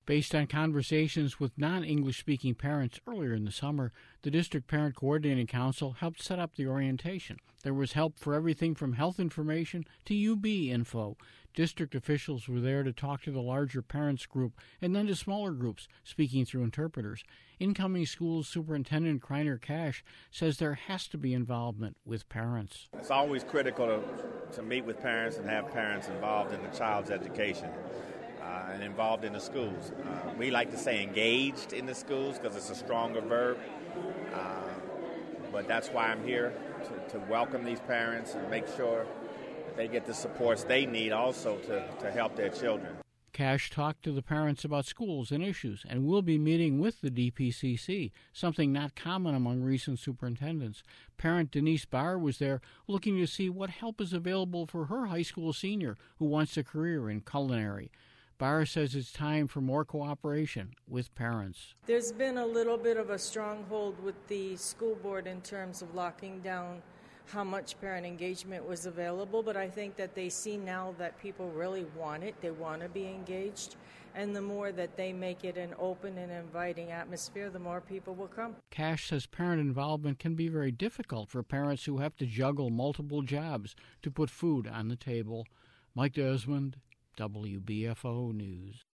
Based on conversations with non-English-speaking parents earlier in the summer, the District Parent Coordinating Council helped set up the orientation. There was help for everything from health information to UB info. District officials were there to talk to the larger parents group and then to smaller groups, speaking through interpreters. Incoming Schools Superintendent Kreiner Cash says there has to be involvement with parents. It's always critical to meet with parents and have parents involved in the child's education. And involved in the schools. We like to say engaged in the schools because it's a stronger verb, but that's why I'm here, to welcome these parents and make sure that they get the supports they need also to help their children. Cash talked to the parents about schools and issues and will be meeting with the DPCC, something not common among recent superintendents. Parent Denise Barr was there looking to see what help is available for her high school senior who wants a career in culinary. Barr says it's time for more cooperation with parents. There's been a little bit of a stronghold with the school board in terms of locking down how much parent engagement was available, but I think that they see now that people really want it. They want to be engaged, and the more that they make it an open and inviting atmosphere, the more people will come. Cash says parent involvement can be very difficult for parents who have to juggle multiple jobs to put food on the table. Mike Desmond, WBFO News.